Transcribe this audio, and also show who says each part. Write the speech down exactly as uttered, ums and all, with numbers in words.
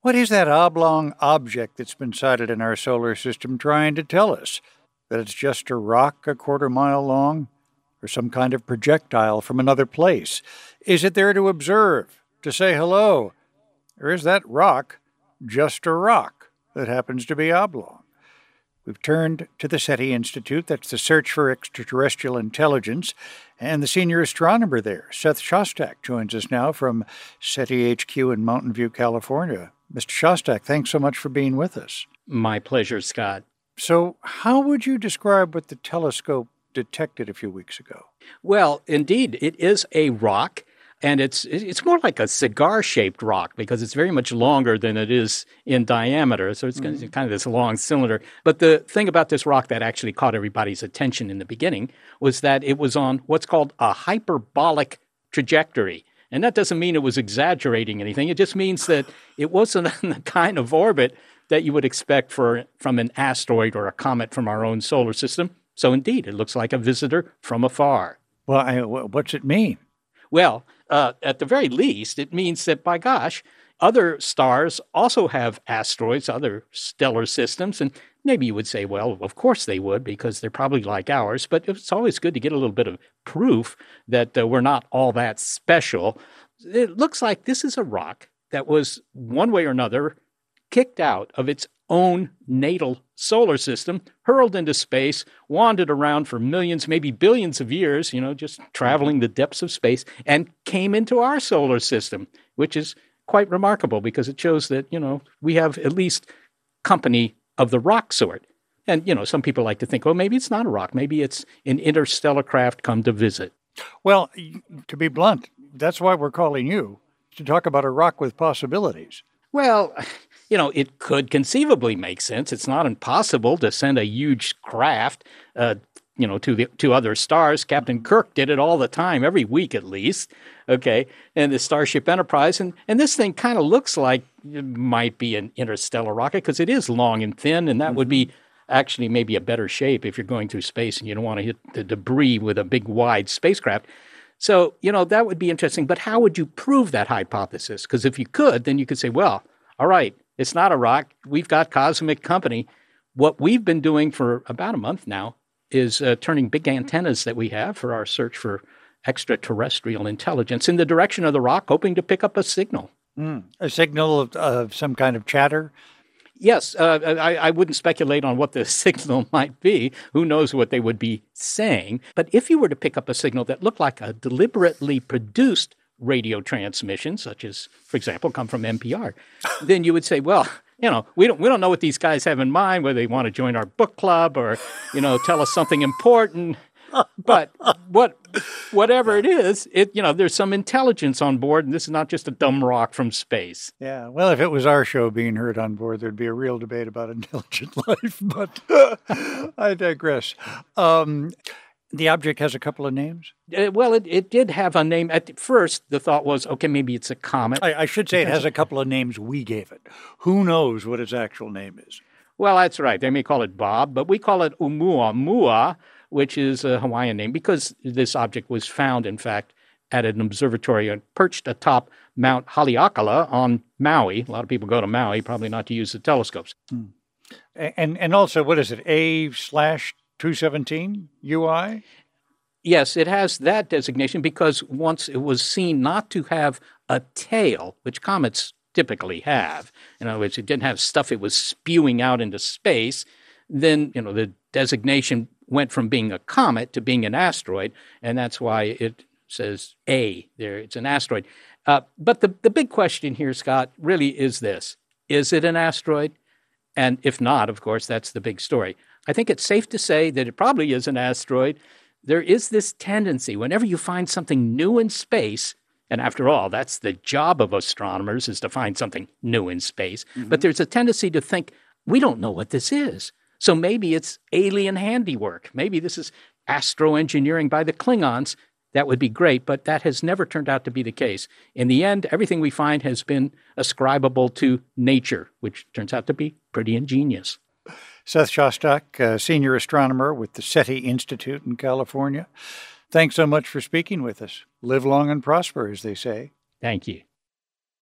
Speaker 1: What is that oblong object that's been sighted in our solar system trying to tell us? That it's just a rock a quarter mile long? Or some kind of projectile from another place? Is it there to observe, to say hello? Or is that rock just a rock that happens to be oblong? We've turned to the SETI Institute, that's the Search for Extraterrestrial Intelligence, and the senior astronomer there, Seth Shostak, joins us now from SETI H Q in Mountain View, California. Mister Shostak, thanks so much for being with us.
Speaker 2: My pleasure, Scott.
Speaker 1: So how would you describe what the telescope detected a few weeks ago?
Speaker 2: Well, indeed, it is a rock. And it's it's more like a cigar-shaped rock because it's very much longer than it is in diameter. So it's mm. kind of this long cylinder. But the thing about this rock that actually caught everybody's attention in the beginning was that it was on what's called a hyperbolic trajectory. And that doesn't mean it was exaggerating anything. It just means that it wasn't in the kind of orbit that you would expect for from an asteroid or a comet from our own solar system. So indeed, it looks like a visitor from afar.
Speaker 1: Well, I, what's it mean?
Speaker 2: Well, uh, at the very least, it means that, by gosh, other stars also have asteroids, other stellar systems, and maybe you would say, well, of course they would, because they're probably like ours, but it's always good to get a little bit of proof that uh, we're not all that special. It looks like this is a rock that was, one way or another, kicked out of its own natal solar system, hurled into space, wandered around for millions, maybe billions of years, you know, just traveling the depths of space, and came into our solar system, which is quite remarkable because it shows that, you know, we have at least company of the rock sort. And, you know, some people like to think, well, maybe it's not a rock. Maybe it's an interstellar craft come to visit.
Speaker 1: Well, to be blunt, that's why we're calling you, to talk about a rock with possibilities.
Speaker 2: Well, you know, it could conceivably make sense. It's not impossible to send a huge craft, uh, you know, to the to other stars. Captain Kirk did it all the time, every week at least. Okay, and the Starship Enterprise, and and this thing kind of looks like it might be an interstellar rocket because it is long and thin, and that mm-hmm. would be actually maybe a better shape if you're going through space and you don't want to hit the debris with a big wide spacecraft. So, you know, that would be interesting. But how would you prove that hypothesis? Because if you could, then you could say, well, all right, it's not a rock. We've got cosmic company. What we've been doing for about a month now is uh, turning big antennas that we have for our search for extraterrestrial intelligence in the direction of the rock, hoping to pick up a signal.
Speaker 1: Mm, a signal of, of some kind of chatter?
Speaker 2: Yes, uh, I, I wouldn't speculate on what the signal might be. Who knows what they would be saying? But if you were to pick up a signal that looked like a deliberately produced radio transmission, such as, for example, come from N P R, then you would say, well, you know, we don't we don't know what these guys have in mind, whether they want to join our book club or, you know, tell us something important. But what whatever it is, it you know, there's some intelligence on board, and this is not just a dumb rock from space.
Speaker 1: Yeah, well, if it was our show being heard on board, there'd be a real debate about intelligent life, but uh, I digress. Um, the object has a couple of names?
Speaker 2: Uh, well, it, it did have a name. At first, the thought was, okay, maybe it's a comet.
Speaker 1: I, I should say it has a couple of names we gave it. Who knows what its actual name is?
Speaker 2: Well, that's right. They may call it Bob, but we call it Oumuamua, which is a Hawaiian name because this object was found, in fact, at an observatory perched atop Mount Haleakala on Maui. A lot of people go to Maui, probably not to use the telescopes.
Speaker 1: Hmm. And and also, what is it, A slash two seventeen U I?
Speaker 2: Yes, it has that designation because once it was seen not to have a tail, which comets typically have. In other words, it didn't have stuff it was spewing out into space. Then, you know, the designation went from being a comet to being an asteroid, and that's why it says A there. It's an asteroid. Uh, but the, the big question here, Scott, really is this. Is it an asteroid? And if not, of course, that's the big story. I think it's safe to say that it probably is an asteroid. There is this tendency, whenever you find something new in space, and after all, that's the job of astronomers, is to find something new in space, mm-hmm. but there's a tendency to think, we don't know what this is. So maybe it's alien handiwork. Maybe this is astroengineering by the Klingons. That would be great, but that has never turned out to be the case. In the end, everything we find has been ascribable to nature, which turns out to be pretty ingenious.
Speaker 1: Seth Shostak, uh, senior astronomer with the SETI Institute in California. Thanks so much for speaking with us. Live long and prosper, as they say.
Speaker 2: Thank you.